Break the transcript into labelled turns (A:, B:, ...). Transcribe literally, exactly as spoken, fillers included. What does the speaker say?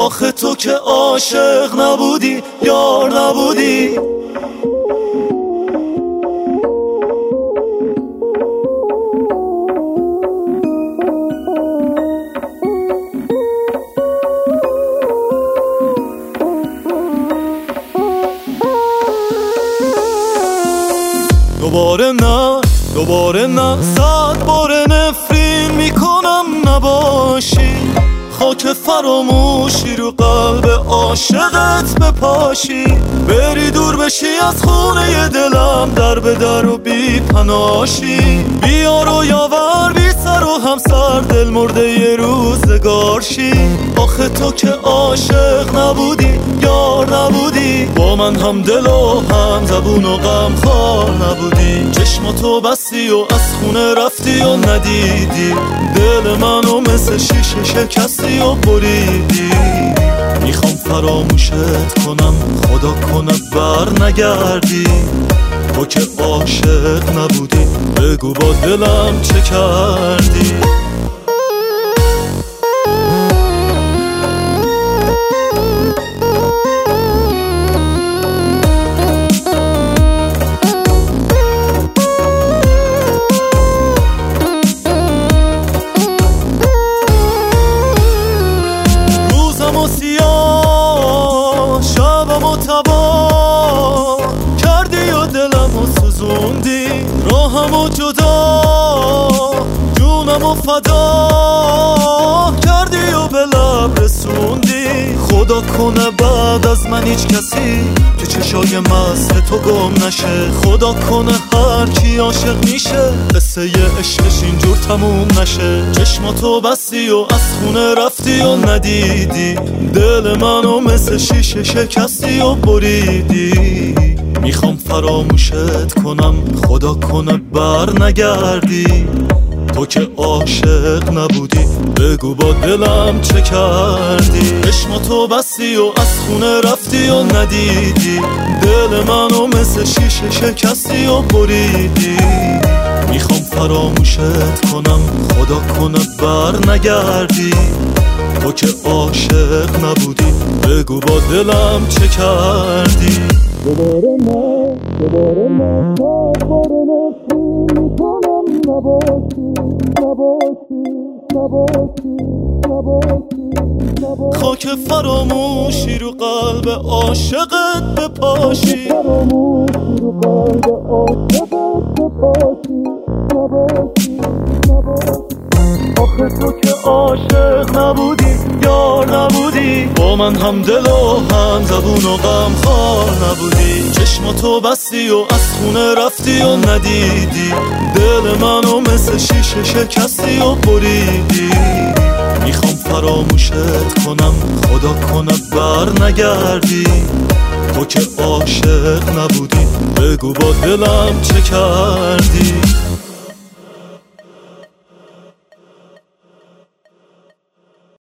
A: آخه تو که عاشق نبودی، یار نبودی. دوباره نه، دوباره نه، صد بار نفرین میکنم نباشی. خاک فراموشی رو قلب عاشقت بپاشی. بری دور بشی از خونه دلم، در به در و بی پناشی. بیار و یاور بی سر و همسر، دل مرده یه روزگارشی. آخه تو که عاشق نبودی، یار نبودی. با من هم دل و هم زبون و غم خوار نبودی. چشماتو بستی و از خونه رفتی و ندیدی. دل منو مثل شیشه شکستی و بریدی. میخوام فراموشت کنم، خدا کنه بر نگردی. تو که عاشق نبودی، بگو با دلم چه کردی. تبا کردی و دلمو سوزوندی. راهمو جدا، جونمو فدا کردی و به لب رسوندی. خدا کنه بعد از من هیچ کسی که چشای مست تو گم نشه. خدا کنه هر کی عاشق میشه، قصه عشقش اینجور تموم نشه. چشماتو بستی و از خونه رفتی و ندیدی. دل منو مثل شیشه شکستی و بریدی. میخوام فراموشت کنم، خدا کنه بر نگردی. تو که عاشق نبودی، بگو با دلم چه کردی. چشماتو بستی و از خونه رفتی و ندیدی. دل منو مثل شیشه شکستی و بریدی. میخوام فراموشت کنم، خدا کنه بر نگردی. تو که عاشق نبودی، بگو با دلم چه کردی. دوباره نه، دوباره نه، دوباره نکنم نباشی، نباشی، نباشی، نباشی، نباشی. خاک فراموشی رو قلب عاشقت بپاشی. فراموشی رو قلب عاشقت بپاشی. نباشی، نباشی. آخه تو که عاشق نبودی، یار نبودی. با من هم دل و هم زبون و غم خوار نبودی. چشماتو بستی و از خونه رفتی و ندیدی. دل منو مثل شیشه شکستی و بریدی. میخوام فراموشت کنم، خدا کنه بر نگردی. تو که عاشق نبودی، بگو با دلم چه کردی.